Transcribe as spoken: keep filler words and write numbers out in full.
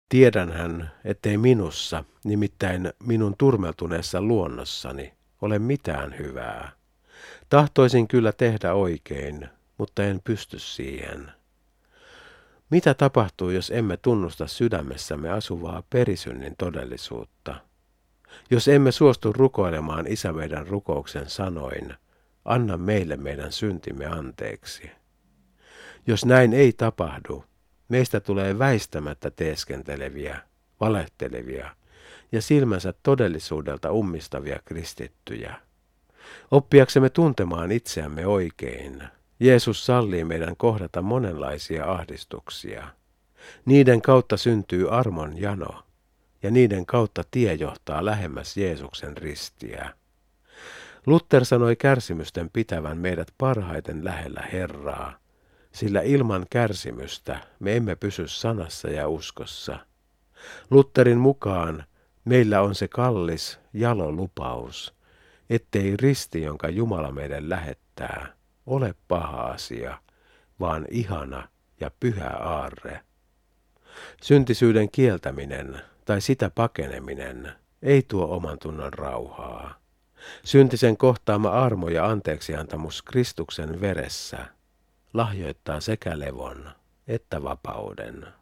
Tiedänhän, ettei minussa, nimittäin minun turmeltuneessa luonnossani, ole mitään hyvää. Tahtoisin kyllä tehdä oikein, mutta en pysty siihen. Mitä tapahtuu, jos emme tunnusta sydämessämme asuvaa perisynnin todellisuutta? Jos emme suostu rukoilemaan Isä meidän rukouksen sanoin, anna meille meidän syntimme anteeksi. Jos näin ei tapahdu, meistä tulee väistämättä teeskenteleviä, valehtelevia ja silmänsä todellisuudelta ummistavia kristittyjä. Oppiaksemme tuntemaan itseämme oikein, Jeesus sallii meidän kohdata monenlaisia ahdistuksia. Niiden kautta syntyy armon jano, ja niiden kautta tie johtaa lähemmäs Jeesuksen ristiä. Luther sanoi kärsimysten pitävän meidät parhaiten lähellä Herraa, sillä ilman kärsimystä me emme pysy sanassa ja uskossa. Lutherin mukaan meillä on se kallis, jalo lupaus, ettei risti, jonka Jumala meille lähettää, ole paha asia, vaan ihana ja pyhä aarre. Syntisyyden kieltäminen tai sitä pakeneminen ei tuo oman tunnon rauhaa. Syntisen kohtaama armo ja anteeksiantamus Kristuksen veressä lahjoittaa sekä levon että vapauden.